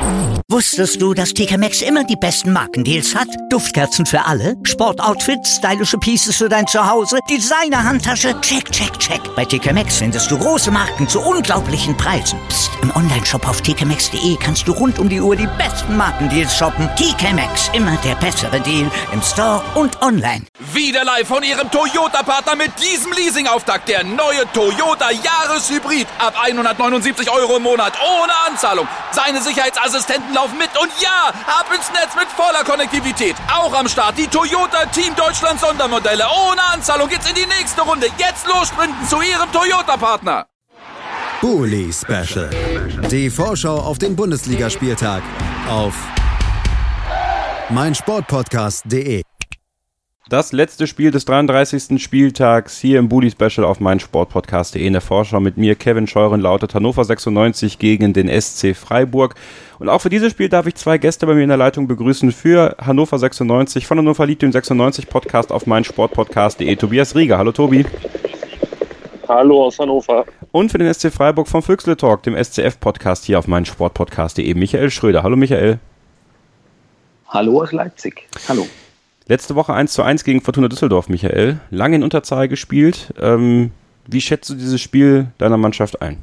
Wusstest du, dass TK Maxx immer die besten Markendeals hat? Duftkerzen für alle, Sportoutfits, stylische Pieces für dein Zuhause, Designer-Handtasche, check, check, check. Bei TK Maxx findest du große Marken zu unglaublichen Preisen. Psst. Im Onlineshop auf tkmaxx.de kannst du rund um die Uhr die besten Markendeals shoppen. TK Maxx, immer der bessere Deal im Store und online. Wieder live von Ihrem Toyota-Partner mit diesem Leasing-Auftakt. Der neue Toyota Jahreshybrid. Ab 179 € im Monat. Ohne Anzahlung. Seine Sicherheitsassistenten laufen mit. Und ja, ab ins Netz mit voller Konnektivität. Auch am Start die Toyota Team Deutschland Sondermodelle. Ohne Anzahlung geht's in die nächste Runde. Jetzt los sprinten zu Ihrem Toyota-Partner. Bully Special. Die Vorschau auf den Bundesligaspieltag auf meinsportpodcast.de. Das letzte Spiel des 33. Spieltags hier im Bully Special auf meinsportpodcast.de. In der Vorschau mit mir, Kevin Scheuren, lautet Hannover 96 gegen den SC Freiburg. Und auch für dieses Spiel darf ich zwei Gäste bei mir in der Leitung begrüßen für Hannover 96 von Hannover liebt den 96 Podcast auf meinsportpodcast.de. Tobias Rieger. Hallo Tobi. Hallo aus Hannover. Und für den SC Freiburg vom Füchsle Talk, dem SCF-Podcast hier auf meinsportpodcast.de. Michael Schröder. Hallo Michael. Hallo aus Leipzig. Hallo. Letzte Woche 1:1 gegen Fortuna Düsseldorf, Michael. Lange in Unterzahl gespielt. Wie schätzt du dieses Spiel deiner Mannschaft ein?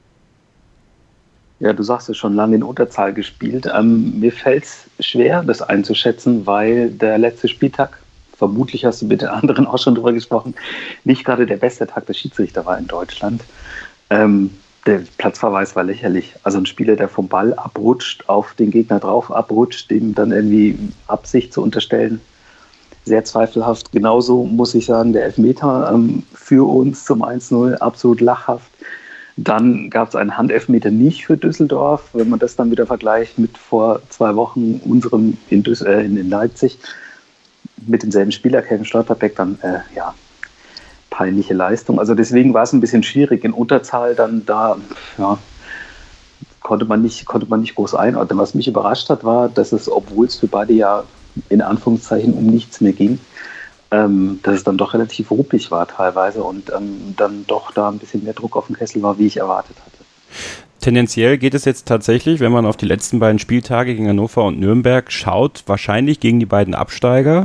Ja, du sagst es schon, lange in Unterzahl gespielt. Mir fällt es schwer, das einzuschätzen, weil der letzte Spieltag, vermutlich hast du mit den anderen auch schon drüber gesprochen, nicht gerade der beste Tag der Schiedsrichter war in Deutschland. Der Platzverweis war lächerlich. Also ein Spieler, der vom Ball abrutscht, auf den Gegner drauf abrutscht, dem dann irgendwie Absicht zu unterstellen, sehr zweifelhaft. Genauso muss ich sagen, der Elfmeter für uns zum 1:0, absolut lachhaft. Dann gab es einen Handelfmeter nicht für Düsseldorf. Wenn man das dann wieder vergleicht mit vor 2 Wochen unserem in Leipzig mit demselben Spieler, Kevin Stolperbeck, dann peinliche Leistung. Also deswegen war es ein bisschen schwierig. In Unterzahl dann da, konnte man nicht groß einordnen. Was mich überrascht hat, war, dass es, obwohl es für beide ja in Anführungszeichen um nichts mehr ging, dass es dann doch relativ ruppig war teilweise und dann doch da ein bisschen mehr Druck auf dem Kessel war, wie ich erwartet hatte. Tendenziell geht es jetzt tatsächlich, wenn man auf die letzten beiden Spieltage gegen Hannover und Nürnberg schaut, wahrscheinlich gegen die beiden Absteiger.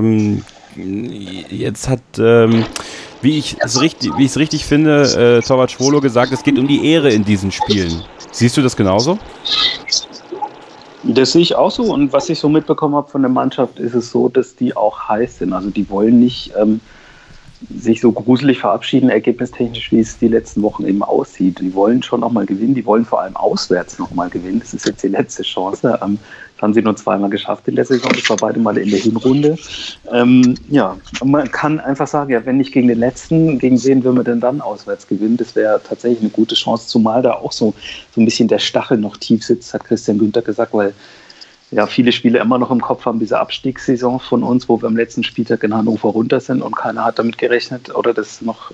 Jetzt hat, wie ich es richtig finde, Torwart Schwolo gesagt, es geht um die Ehre in diesen Spielen. Siehst du das genauso? Das sehe ich auch so, und was ich so mitbekommen habe von der Mannschaft, ist es so, dass die auch heiß sind. Also die wollen nicht sich so gruselig verabschieden, ergebnistechnisch, wie es die letzten Wochen eben aussieht. Die wollen schon nochmal gewinnen, die wollen vor allem auswärts nochmal gewinnen. Das ist jetzt die letzte Chance. Das haben sie nur 2-mal geschafft in der Saison, das war beide Mal in der Hinrunde. Man kann einfach sagen, ja, wenn nicht gegen den Letzten, gegen wen würden wir denn dann auswärts gewinnen? Das wäre tatsächlich eine gute Chance, zumal da auch so ein bisschen der Stachel noch tief sitzt, hat Christian Günther gesagt, weil ja viele Spieler immer noch im Kopf haben, diese Abstiegssaison von uns, wo wir am letzten Spieltag in Hannover runter sind und keiner hat damit gerechnet oder das noch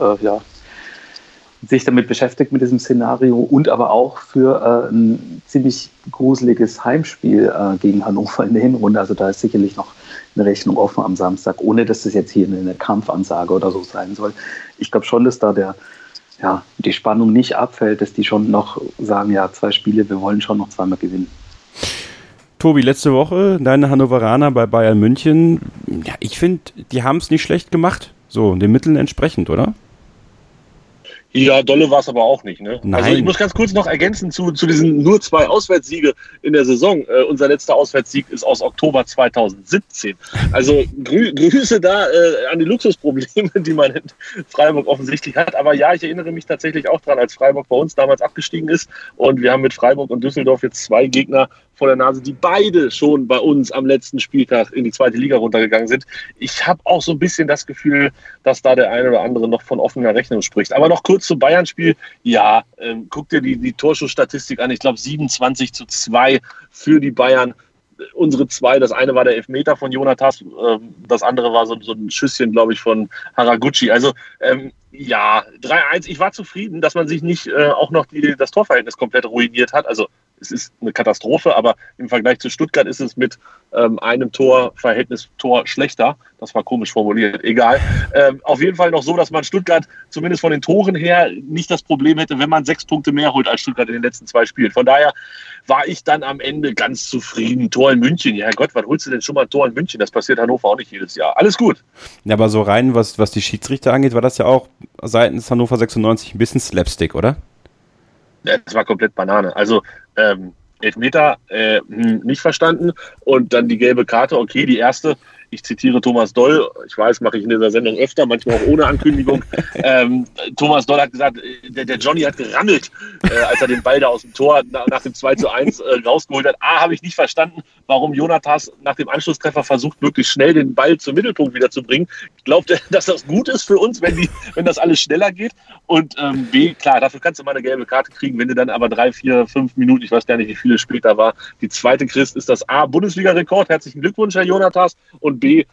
sich damit beschäftigt mit diesem Szenario, und aber auch für ein ziemlich gruseliges Heimspiel gegen Hannover in der Hinrunde. Also da ist sicherlich noch eine Rechnung offen am Samstag, ohne dass das jetzt hier eine Kampfansage oder so sein soll. Ich glaube schon, dass da die Spannung nicht abfällt, dass die schon noch sagen, ja, 2 Spiele, wir wollen schon noch 2-mal gewinnen. Tobi, letzte Woche, deine Hannoveraner bei Bayern München, ja, ich finde, die haben es nicht schlecht gemacht, so den Mitteln entsprechend, oder? Ja, dolle war es aber auch nicht, ne? Nein. Also ich muss ganz kurz noch ergänzen zu diesen nur 2 Auswärtssiege in der Saison. Unser letzter Auswärtssieg ist aus Oktober 2017. Also Grüße da an die Luxusprobleme, die man in Freiburg offensichtlich hat. Aber ja, ich erinnere mich tatsächlich auch dran, als Freiburg bei uns damals abgestiegen ist. Und wir haben mit Freiburg und Düsseldorf jetzt 2 Gegner vor der Nase, die beide schon bei uns am letzten Spieltag in die 2. Liga runtergegangen sind. Ich habe auch so ein bisschen das Gefühl, dass da der eine oder andere noch von offener Rechnung spricht. Aber noch kurz zum Bayern-Spiel. Ja, guck dir die Torschussstatistik an. Ich glaube 27:2 für die Bayern. Unsere 2, das eine war der Elfmeter von Jonatas, das andere war so ein Schüsschen, glaube ich, von Haraguchi. Also 3-1. Ich war zufrieden, dass man sich nicht auch noch das Torverhältnis komplett ruiniert hat. Also es ist eine Katastrophe, aber im Vergleich zu Stuttgart ist es mit einem Torverhältnis schlechter. Das war komisch formuliert, egal. Auf jeden Fall noch so, dass man Stuttgart zumindest von den Toren her nicht das Problem hätte, wenn man 6 Punkte mehr holt als Stuttgart in den letzten 2 Spielen. Von daher war ich dann am Ende ganz zufrieden. Tor in München, ja Gott, wann holst du denn schon mal ein Tor in München? Das passiert Hannover auch nicht jedes Jahr. Alles gut. Ja, aber so rein, was die Schiedsrichter angeht, war das ja auch seitens Hannover 96 ein bisschen Slapstick, oder? Ja, das war komplett Banane. Also, Elfmeter nicht verstanden und dann die gelbe Karte, okay, die erste, ich zitiere Thomas Doll, ich weiß, mache ich in dieser Sendung öfter, manchmal auch ohne Ankündigung. Thomas Doll hat gesagt, der Johnny hat gerammelt, als er den Ball da aus dem Tor nach dem 2:1 rausgeholt hat. Habe ich nicht verstanden, warum Jonatas nach dem Anschlusstreffer versucht, möglichst schnell den Ball zum Mittelpunkt wieder zu bringen. Glaubt er, dass das gut ist für uns, wenn das alles schneller geht? Und B, klar, dafür kannst du mal eine gelbe Karte kriegen, wenn du dann aber 3, 4, 5 Minuten, ich weiß gar nicht, wie viele später war, die zweite kriegst, ist das A, Bundesliga-Rekord. Herzlichen Glückwunsch, Herr Jonatas. Und B,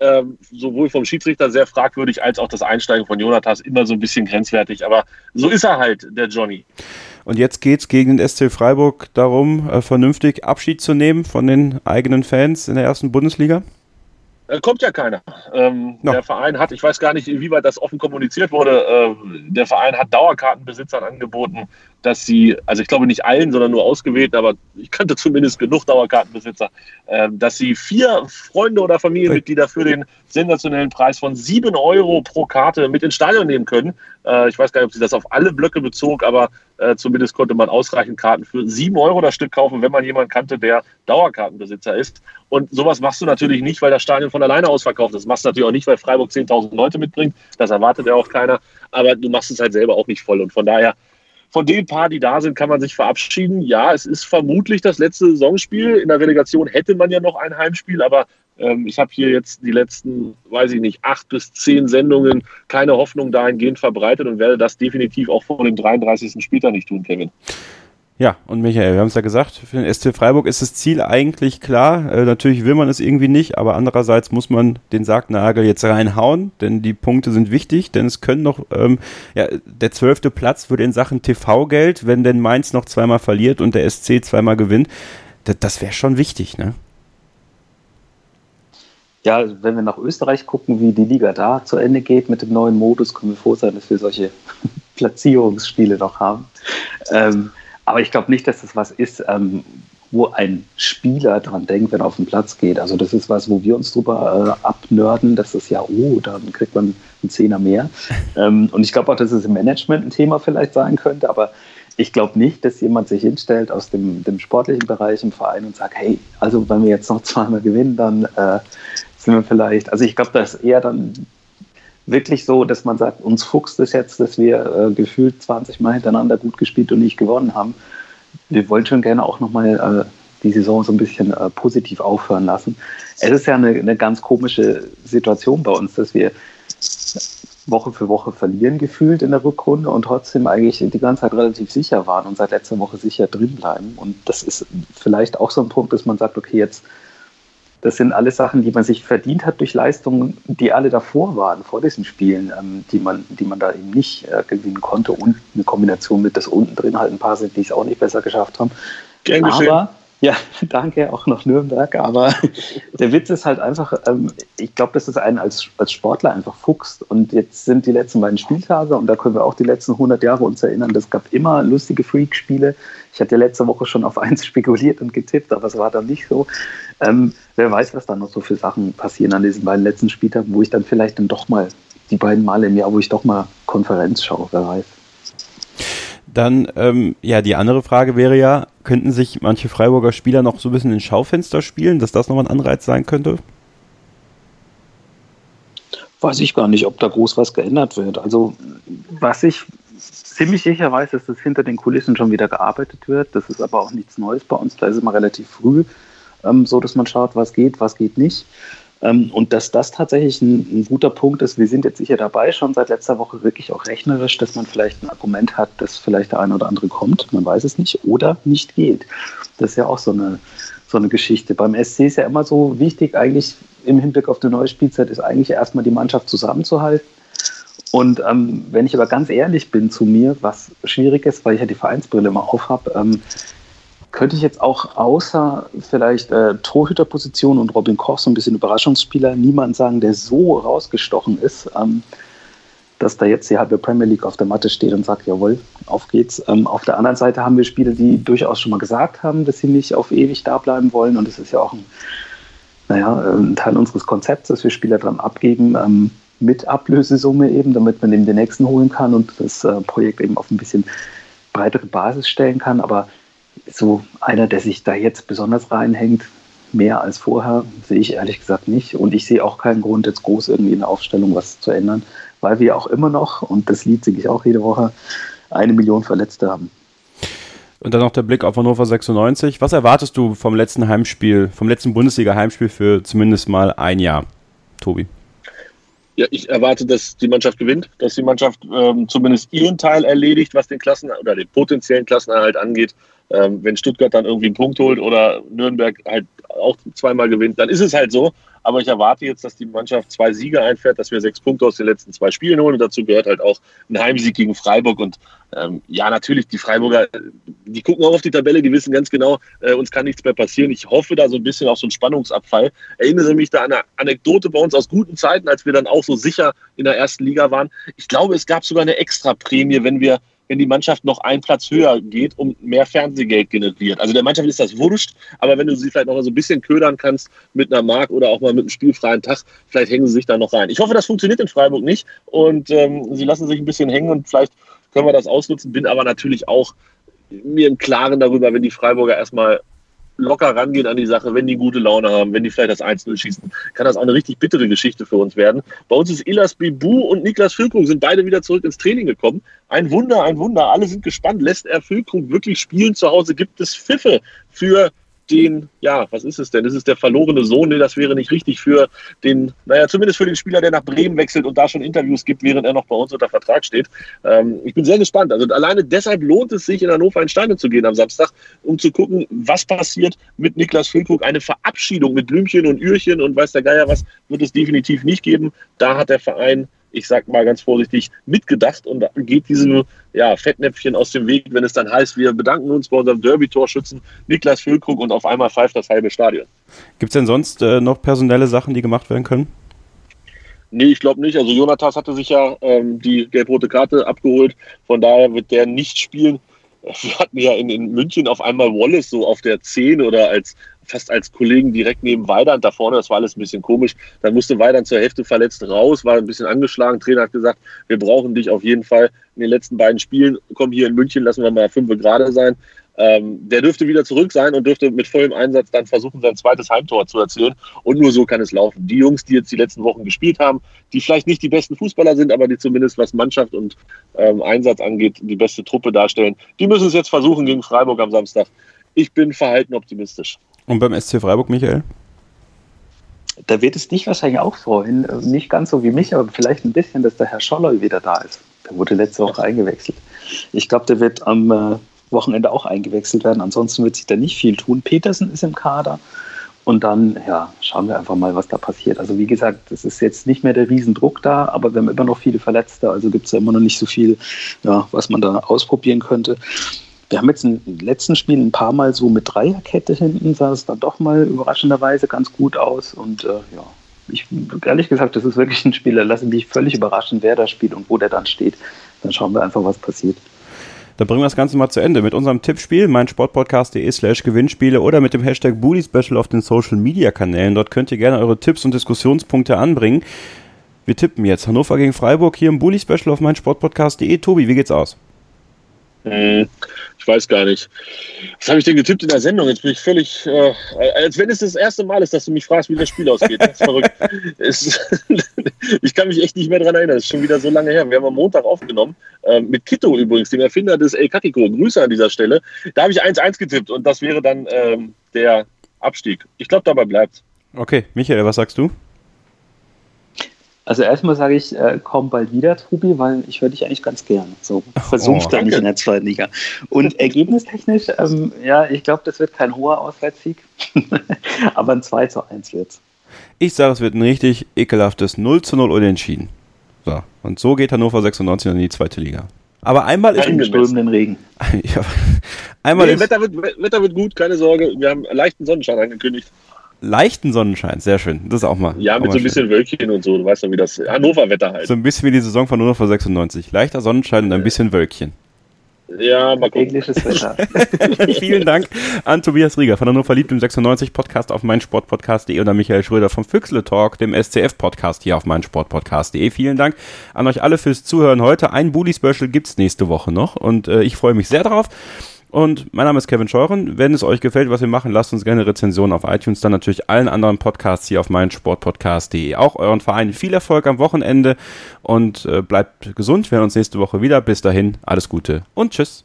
sowohl vom Schiedsrichter sehr fragwürdig, als auch das Einsteigen von Jonatas immer so ein bisschen grenzwertig. Aber so ist er halt, der Johnny. Und jetzt geht's gegen den SC Freiburg darum, vernünftig Abschied zu nehmen von den eigenen Fans in der ersten Bundesliga? Kommt ja keiner. Der Verein hat, ich weiß gar nicht, wie weit das offen kommuniziert wurde, der Verein hat Dauerkartenbesitzern angeboten, dass sie, also ich glaube nicht allen, sondern nur ausgewählt, aber ich kannte zumindest genug Dauerkartenbesitzer, dass sie 4 Freunde oder Familienmitglieder für den sensationellen Preis von 7 € pro Karte mit ins Stadion nehmen können. Ich weiß gar nicht, ob sie das auf alle Blöcke bezog, aber zumindest konnte man ausreichend Karten für 7 € das Stück kaufen, wenn man jemanden kannte, der Dauerkartenbesitzer ist. Und sowas machst du natürlich nicht, weil das Stadion von alleine ausverkauft ist. Das machst du natürlich auch nicht, weil Freiburg 10.000 Leute mitbringt. Das erwartet ja auch keiner. Aber du machst es halt selber auch nicht voll. Und von daher, von den paar, die da sind, kann man sich verabschieden. Ja, es ist vermutlich das letzte Saisonspiel. In der Relegation hätte man ja noch ein Heimspiel, aber ich habe hier jetzt die letzten, 8 bis 10 Sendungen keine Hoffnung dahingehend verbreitet und werde das definitiv auch vor dem 33. Spieltag nicht tun, Kevin. Ja, und Michael, wir haben es ja gesagt, für den SC Freiburg ist das Ziel eigentlich klar. Natürlich will man es irgendwie nicht, aber andererseits muss man den Sargnagel jetzt reinhauen, denn die Punkte sind wichtig, denn es können noch, der 12. Platz würde in Sachen TV-Geld, wenn denn Mainz noch zweimal verliert und der SC zweimal gewinnt, das wäre schon wichtig, ne? Ja, wenn wir nach Österreich gucken, wie die Liga da zu Ende geht mit dem neuen Modus, können wir froh sein, dass wir solche Platzierungsspiele noch haben. Aber ich glaube nicht, dass das was ist, wo ein Spieler dran denkt, wenn er auf den Platz geht. Also das ist was, wo wir uns drüber abnörden, dass das dann kriegt man einen Zehner mehr. Und ich glaube auch, dass es im Management ein Thema vielleicht sein könnte, aber ich glaube nicht, dass jemand sich hinstellt aus dem sportlichen Bereich im Verein und sagt, hey, also wenn wir jetzt noch zweimal gewinnen, dann sind wir vielleicht, also ich glaube, das ist eher dann wirklich so, dass man sagt, uns fuchst es jetzt, dass wir gefühlt 20 Mal hintereinander gut gespielt und nicht gewonnen haben. Wir wollen schon gerne auch nochmal die Saison so ein bisschen positiv aufhören lassen. Es ist ja eine ganz komische Situation bei uns, dass wir Woche für Woche verlieren gefühlt in der Rückrunde und trotzdem eigentlich die ganze Zeit relativ sicher waren und seit letzter Woche sicher drin bleiben. Und das ist vielleicht auch so ein Punkt, dass man sagt, okay, jetzt das sind alles Sachen, die man sich verdient hat durch Leistungen, die alle davor waren, vor diesen Spielen, die man da eben nicht gewinnen konnte und eine Kombination mit, dass unten drin halt ein paar sind, die es auch nicht besser geschafft haben. Gern geschehen. Aber, ja, danke, auch noch Nürnberg, aber der Witz ist halt einfach, ich glaube, dass es einen als Sportler einfach fuchst und jetzt sind die letzten beiden Spieltage und da können wir auch die letzten 100 Jahre uns erinnern, es gab immer lustige Freak-Spiele. Ich hatte ja letzte Woche schon auf eins spekuliert und getippt, aber es war dann nicht so. Wer weiß, was da noch so für Sachen passieren an diesen beiden letzten Spieltagen, wo ich dann vielleicht dann doch mal, die beiden Male im Jahr, wo ich doch mal Konferenz schaue, wer weiß. Dann, die andere Frage wäre ja, könnten sich manche Freiburger Spieler noch so ein bisschen ins Schaufenster spielen, dass das nochmal ein Anreiz sein könnte? Weiß ich gar nicht, ob da groß was geändert wird. Also, was ich ziemlich sicher weiß, ist, dass hinter den Kulissen schon wieder gearbeitet wird. Das ist aber auch nichts Neues bei uns. Da ist es immer relativ früh so, dass man schaut, was geht nicht. Und dass das tatsächlich ein guter Punkt ist, wir sind jetzt sicher dabei, schon seit letzter Woche wirklich auch rechnerisch, dass man vielleicht ein Argument hat, dass vielleicht der eine oder andere kommt, man weiß es nicht, oder nicht geht. Das ist ja auch so eine Geschichte. Beim SC ist ja immer so wichtig, eigentlich im Hinblick auf die neue Spielzeit, ist eigentlich erstmal die Mannschaft zusammenzuhalten. Und wenn ich aber ganz ehrlich bin zu mir, was schwierig ist, weil ich ja die Vereinsbrille immer auf habe, könnte ich jetzt auch außer vielleicht Torhüterposition und Robin Koch, so ein bisschen Überraschungsspieler, niemanden sagen, der so rausgestochen ist. dass da jetzt die halbe Premier League auf der Matte steht und sagt, jawohl, auf geht's. Auf der anderen Seite haben wir Spieler, die durchaus schon mal gesagt haben, dass sie nicht auf ewig da bleiben wollen. Und das ist ja auch ein Teil unseres Konzepts, dass wir Spieler dran abgeben, mit Ablösesumme eben, damit man eben den nächsten holen kann und das Projekt eben auf ein bisschen breitere Basis stellen kann. Aber so einer, der sich da jetzt besonders reinhängt, mehr als vorher, sehe ich ehrlich gesagt nicht. Und ich sehe auch keinen Grund, jetzt groß irgendwie in der Aufstellung was zu ändern, weil wir auch immer noch, und das Lied singe ich auch jede Woche, 1 Million Verletzte haben. Und dann noch der Blick auf Hannover 96. Was erwartest du vom letzten Bundesliga-Heimspiel für zumindest mal ein Jahr, Tobi? Ja, ich erwarte, dass die Mannschaft gewinnt, dass die Mannschaft zumindest ihren Teil erledigt, was den oder den potenziellen Klassenerhalt angeht. Wenn Stuttgart dann irgendwie einen Punkt holt oder Nürnberg halt auch zweimal gewinnt, dann ist es halt so. Aber ich erwarte jetzt, dass die Mannschaft 2 Siege einfährt, dass wir 6 Punkte aus den letzten 2 Spielen holen. Und dazu gehört halt auch ein Heimsieg gegen Freiburg. Und natürlich, die Freiburger, die gucken auch auf die Tabelle, die wissen ganz genau, uns kann nichts mehr passieren. Ich hoffe da so ein bisschen auf so einen Spannungsabfall. Erinnere mich da an eine Anekdote bei uns aus guten Zeiten, als wir dann auch so sicher in der ersten Liga waren. Ich glaube, es gab sogar eine Extraprämie, wenn die Mannschaft noch einen Platz höher geht und mehr Fernsehgeld generiert. Also der Mannschaft ist das wurscht, aber wenn du sie vielleicht noch mal so ein bisschen ködern kannst mit einer Mark oder auch mal mit einem spielfreien Tag, vielleicht hängen sie sich da noch rein. Ich hoffe, das funktioniert in Freiburg nicht und sie lassen sich ein bisschen hängen und vielleicht können wir das ausnutzen, bin aber natürlich auch mir im Klaren darüber, wenn die Freiburger erstmal locker rangehen an die Sache, wenn die gute Laune haben, wenn die vielleicht das 1-0 schießen, kann das auch eine richtig bittere Geschichte für uns werden. Bei uns ist Ilas Bibu und Niklas Füllkrug sind beide wieder zurück ins Training gekommen. Ein Wunder, ein Wunder. Alle sind gespannt. Lässt er Füllkrug wirklich spielen zu Hause? Gibt es Pfiffe für den, was ist es denn? Ist es der verlorene Sohn? Nee, das wäre nicht richtig für den, zumindest für den Spieler, der nach Bremen wechselt und da schon Interviews gibt, während er noch bei uns unter Vertrag steht. Ich bin sehr gespannt. Also alleine deshalb lohnt es sich, in Hannover in Stadion zu gehen am Samstag, um zu gucken, was passiert mit Niklas Füllkrug. Eine Verabschiedung mit Blümchen und Ührchen und weiß der Geier was, wird es definitiv nicht geben. Da hat der Verein, ich sag mal ganz vorsichtig, mitgedacht und geht diesem Fettnäpfchen aus dem Weg, wenn es dann heißt, wir bedanken uns bei unserem Derby-Torschützen Niklas Füllkrug und auf einmal pfeift das halbe Stadion. Gibt es denn sonst noch personelle Sachen, die gemacht werden können? Nee, ich glaube nicht. Also Jonatas hatte sich ja die gelb-rote Karte abgeholt, von daher wird der nicht spielen. Wir hatten ja in München auf einmal Wallace so auf der 10 oder fast als Kollegen direkt neben Weidand da vorne. Das war alles ein bisschen komisch. Dann musste Weidand zur Hälfte verletzt raus, war ein bisschen angeschlagen. Trainer hat gesagt, wir brauchen dich auf jeden Fall in den letzten beiden Spielen. Komm, hier in München, lassen wir mal 5 gerade sein. Der dürfte wieder zurück sein und dürfte mit vollem Einsatz dann versuchen, sein zweites Heimtor zu erzielen. Und nur so kann es laufen. Die Jungs, die jetzt die letzten Wochen gespielt haben, die vielleicht nicht die besten Fußballer sind, aber die zumindest, was Mannschaft und Einsatz angeht, die beste Truppe darstellen, die müssen es jetzt versuchen gegen Freiburg am Samstag. Ich bin verhalten optimistisch. Und beim SC Freiburg, Michael? Da wird es dich wahrscheinlich auch freuen. Nicht ganz so wie mich, aber vielleicht ein bisschen, dass der Herr Scholloy wieder da ist. Der wurde letzte Woche eingewechselt. Ich glaube, der wird am Wochenende auch eingewechselt werden. Ansonsten wird sich da nicht viel tun. Petersen ist im Kader. Und dann, schauen wir einfach mal, was da passiert. Also wie gesagt, es ist jetzt nicht mehr der Riesendruck da, aber wir haben immer noch viele Verletzte. Also gibt es ja immer noch nicht so viel, was man da ausprobieren könnte. Wir haben jetzt im letzten Spiel ein paar Mal so mit Dreierkette hinten, sah es dann doch mal überraschenderweise ganz gut aus. Und ehrlich gesagt, das ist wirklich ein Spiel, da lasse ich mich völlig überraschen, wer da spielt und wo der dann steht. Dann schauen wir einfach, was passiert. Dann bringen wir das Ganze mal zu Ende mit unserem Tippspiel, meinsportpodcast.de/Gewinnspiele oder mit dem Hashtag Bully Special auf den Social Media Kanälen. Dort könnt ihr gerne eure Tipps und Diskussionspunkte anbringen. Wir tippen jetzt Hannover gegen Freiburg hier im Bully Special auf meinsportpodcast.de. Tobi, wie geht's aus? Ich weiß gar nicht. Was habe ich denn getippt in der Sendung? Jetzt bin ich völlig, als wenn es das erste Mal ist, dass du mich fragst, wie das Spiel ausgeht. Das ist verrückt. Ich kann mich echt nicht mehr daran erinnern. Das ist schon wieder so lange her. Wir haben am Montag aufgenommen, mit Kito übrigens, dem Erfinder des El Kakiko. Grüße an dieser Stelle. Da habe ich 1-1 getippt und das wäre dann der Abstieg. Ich glaube, dabei bleibt. Okay, Michael, was sagst du? Also erstmal sage ich, komm bald wieder, Tobi, weil ich höre dich eigentlich ganz gern. So, versumpft da nicht in der zweiten Liga. Und ergebnistechnisch, ich glaube, das wird kein hoher Auswärtssieg, aber ein 2-1 wird's. Ich sage, es wird ein richtig ekelhaftes 0-0 unentschieden. So, und so geht Hannover 96 in die zweite Liga. Aber einmal ist im strömenden Regen. Wetter wird gut, keine Sorge. Wir haben leichten Sonnenschein angekündigt. leichten Sonnenschein, sehr schön. Das ist auch mal. Ja, mit so ein bisschen Wölkchen und so. Du weißt doch, wie das Hannover-Wetter halt. So ein bisschen wie die Saison von Hannover 96. Leichter Sonnenschein und ein bisschen Wölkchen. Ja, mal gucken. Englisches Wetter. Vielen Dank an Tobias Rieger von Hannover liebt im 96 Podcast auf meinsportpodcast.de und an Michael Schröder vom Füchsle Talk, dem SCF-Podcast hier auf meinsportpodcast.de. Vielen Dank an euch alle fürs Zuhören heute. Ein Bully-Special gibt's nächste Woche noch und ich freue mich sehr drauf. Und mein Name ist Kevin Scheuren. Wenn es euch gefällt, was wir machen, lasst uns gerne Rezensionen auf iTunes, dann natürlich allen anderen Podcasts hier auf meinsportpodcast.de. Auch euren Verein viel Erfolg am Wochenende und bleibt gesund. Wir hören uns nächste Woche wieder. Bis dahin, alles Gute und tschüss.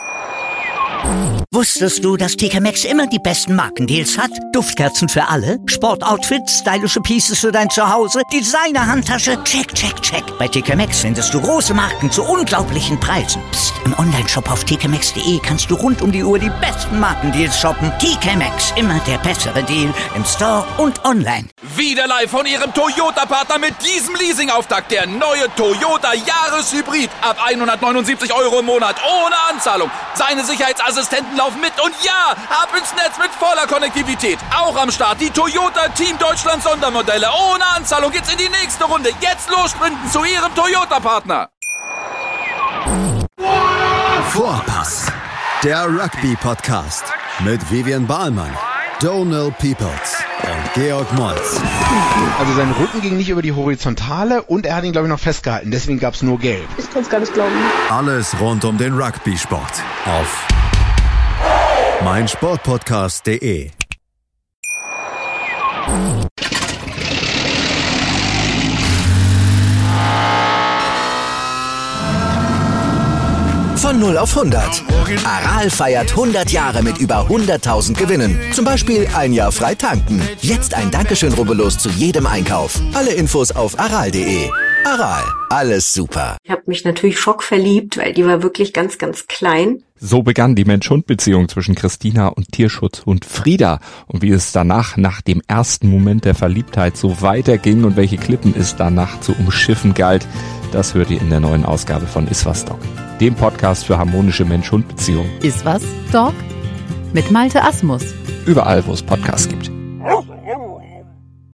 Wusstest du, dass TK Maxx immer die besten Markendeals hat? Duftkerzen für alle, Sportoutfits, stylische Pieces für dein Zuhause, Designer-Handtasche, check, check, check. Bei TK Maxx findest du große Marken zu unglaublichen Preisen. Psst. Im Onlineshop auf tkmaxx.de kannst du rund um die Uhr die besten Markendeals shoppen. TK Maxx, immer der bessere Deal im Store und online. Wieder live von Ihrem Toyota-Partner mit diesem Leasing-Auftakt. Der neue Toyota Jahreshybrid. Ab 179 € im Monat. Ohne Anzahlung. Seine Sicherheitsassistenten laufen mit. Und ja, ab ins Netz mit voller Konnektivität. Auch am Start die Toyota Team Deutschland Sondermodelle. Ohne Anzahlung geht's in die nächste Runde. Jetzt los sprinten zu Ihrem Toyota-Partner. Vorpass, der Rugby-Podcast mit Vivian Bahlmann, Donald Peoples und Georg Moltz. Also sein Rücken ging nicht über die Horizontale und er hat ihn, glaube ich, noch festgehalten. Deswegen gab es nur Gelb. Ich kann es gar nicht glauben. Alles rund um den Rugby-Sport auf meinsportpodcast.de. Von 0 auf 100. Aral feiert 100 Jahre mit über 100.000 Gewinnen. Zum Beispiel ein Jahr frei tanken. Jetzt ein Dankeschön, rubbellos zu jedem Einkauf. Alle Infos auf aral.de. Aral, alles super. Ich habe mich natürlich schockverliebt, weil die war wirklich ganz, ganz klein. So begann die Mensch-Hund-Beziehung zwischen Christina und Tierschutzhund Frieda. Und wie es danach, nach dem ersten Moment der Verliebtheit, so weiterging und welche Klippen es danach zu umschiffen galt, das hört ihr in der neuen Ausgabe von Iswas Dog, dem Podcast für harmonische Mensch-Hund-Beziehungen. Iswas Dog mit Malte Asmus. Überall, wo es Podcasts gibt.